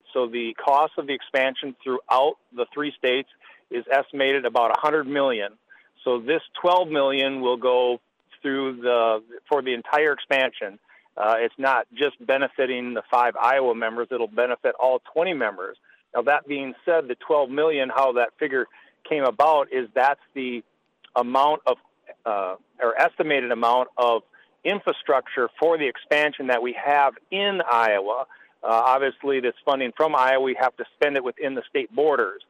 So the cost of the expansion throughout the three states is estimated about $100 million. So this $12 million will go for the entire expansion. It's not just benefiting the 5 Iowa members; it'll benefit all 20 members. Now, that being said, the $12 million, how that figure came about is that's the amount of or estimated amount of infrastructure for the expansion that we have in Iowa. Obviously, this funding from Iowa, we have to spend it within the state borders.